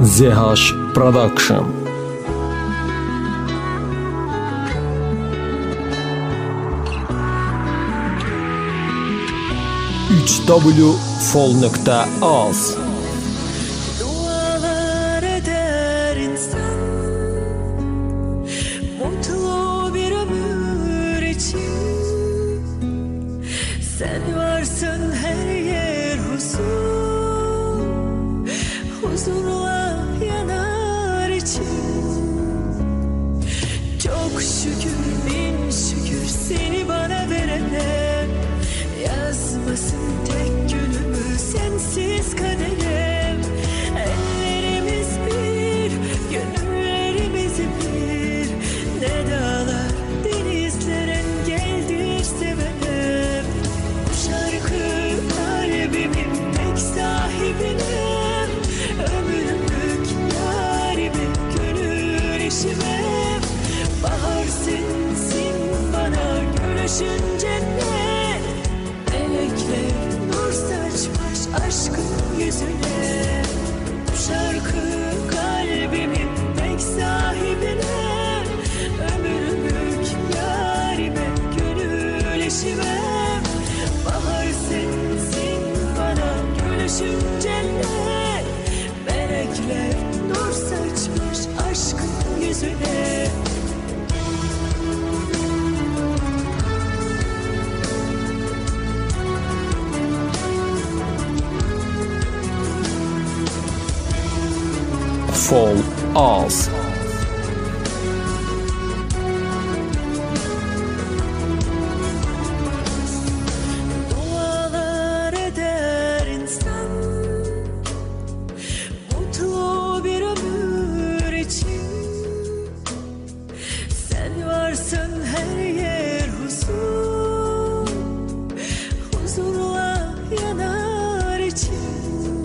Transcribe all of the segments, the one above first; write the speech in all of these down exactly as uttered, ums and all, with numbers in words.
Z H Production. üç w fol nokta az Dualar eder insan, mutlu bir ömür için. Sen varsın her yer huzur, huzurla yanar için. Çok şükür bin şükür seni bana verene, yazmasın tek günümü sensiz kaderem. Ellerimiz bir, gönüllerimiz bir. Ne dağlar denizler engeldir sevenem. Bu şarkı kalbimin tek sahibine, ömürlük yarime, gönül eşime. Bahar sensin bana gülüşün cennet. Melekler nur saçmış aşkın yüzüne. Bu şarkı kalbimin tek sahibine, ömürlük yarime, gönül eşime. Bahar sensin bana gülüşün cennet. Melekler nur saçmış aşkın yüzüne. Fol az. Dualar eder insan, mutlu bir ömür için. Sen varsın her yer huzur, huzurla yanar için.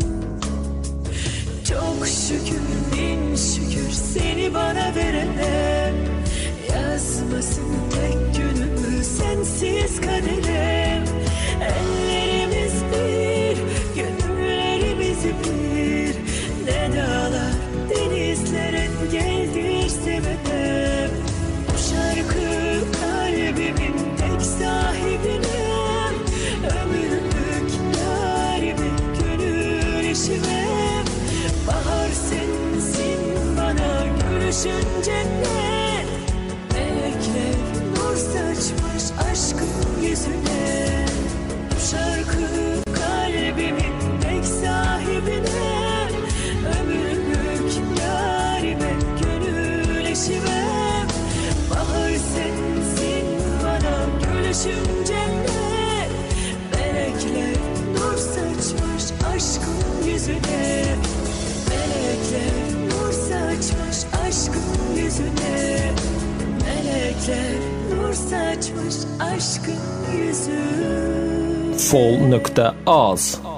Çok şükür bin şükür seni bana verene, yazmasın tek günümü sensiz kaderem. Ellerimiz bir, gönüllerimiz bir. Ne dağlar denizler engeldir sevenem. Bu şarkı kalbimin tek sahibine, ömürlük yarime, gönül eşime. Bahar sensin bana gülüşün cennet. Melekler nur saçmış aşkın yüzüne. Bu şarkı kalbimin tek sahibine, ömürlük yarime, gönül eşime. Bahar sensin bana gülüşün cennet. Melekler nur saçmış aşkın yüzüne. Melekler nur saçmış aşkın yüzüne. Melekler nur saçmış aşkın yüzüne. Fol nokta az